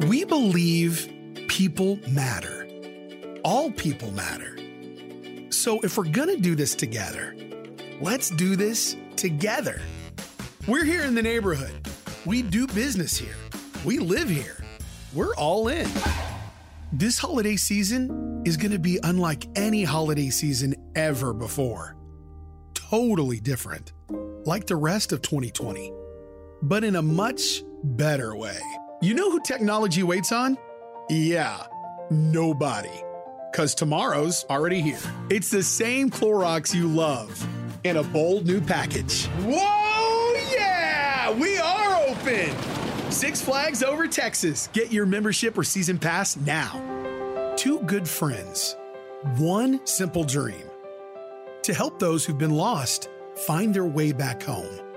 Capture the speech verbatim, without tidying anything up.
We believe people matter. All people matter. So if we're gonna do this together, let's do this together. We're here in the neighborhood. We do business here. We live here. We're all in. This holiday season is gonna be unlike any holiday season ever before. Totally different, like the rest of twenty twenty, but in a much better way. You know who technology waits on? Yeah, nobody. Because tomorrow's already here. It's the same Clorox you love in a bold new package. Whoa, yeah! We are open! Six Flags Over Texas. Get your membership or season pass now. Two good friends. One simple dream. To help those who've been lost find their way back home.